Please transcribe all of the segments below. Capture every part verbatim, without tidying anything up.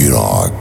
ایران.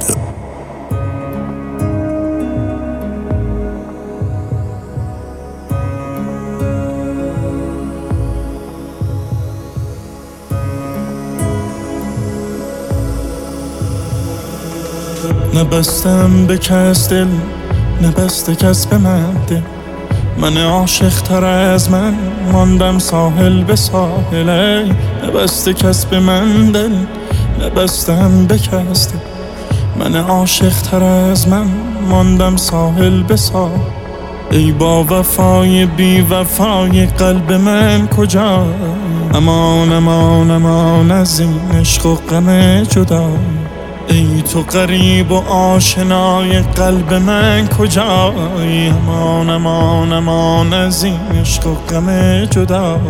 نبستم به کس دل، نبسته کس به من دل. من عاشق تر از من ماندم ساحل به ساحل. ای نبسته کس به من دل، نبستم به کس دل. من عاشق تر از من ماندم ساحل به ساحل. ای با وفای بی وفای قلب من کجا؟ امان امان امان از این عشق و غم جدا. ای تو غریب و آشنای قلب من کجایی؟ امان امان امان از این عشق و غم جدا.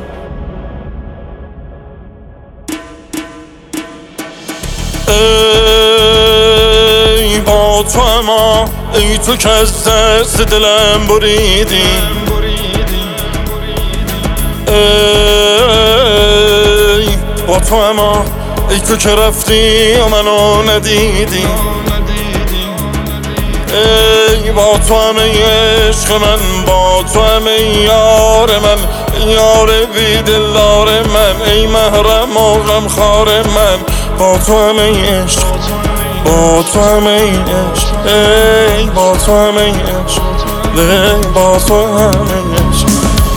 ای با تو اما ای تو که از دست دلم بریدی. ای با تو اما ای تو که رفتی و منو ندیدی. ای با تو همه عشق من، با تو همه یار من، یار بی دلدار من، ای محرم و غمخوار من. با تو همه عشق، با تو همه عشق، ای با تو همه عشق، ای با تو همه عشق.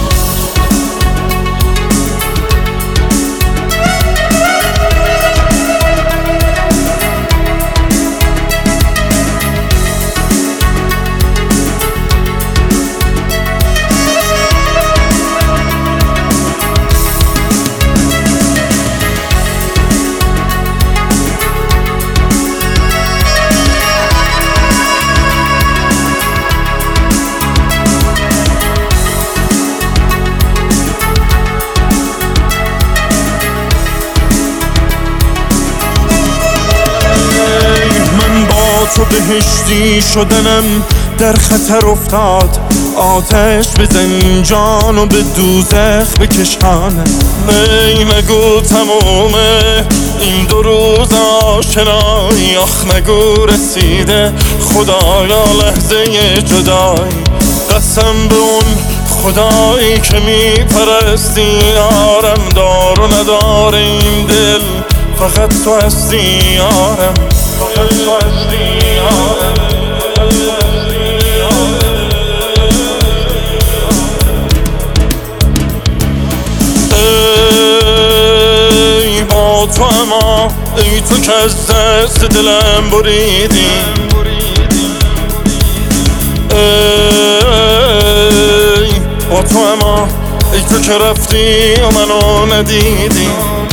تو بهشتی شدنم در خطر افتاد. آتش به زنجان و به دوزخ بکشانم. ای نگو تمومه این دو روز آشنایی. آخ نگو رسیده خدایا لحظه جدایی. قسم به اون خدایی که میپرستی یارم. دار و ندار این دل فقط تو هستی یارم، فقط تو هستی یارم. ای با تو اما ای تو که از دست دلم بریدی. ای با تو اما ای تو که رفتی و منو ندیدی.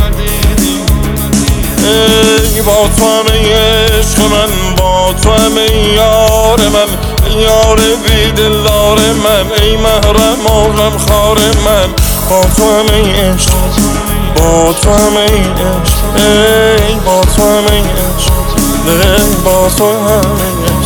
ای با تو همه عشق من، با تو همه یار من، یار بی دلدار من، ای محرم و غمخوار من. با تو همه عشق، با تو همه عشق، ای با تو همه عشق، ای با تو همه عشق.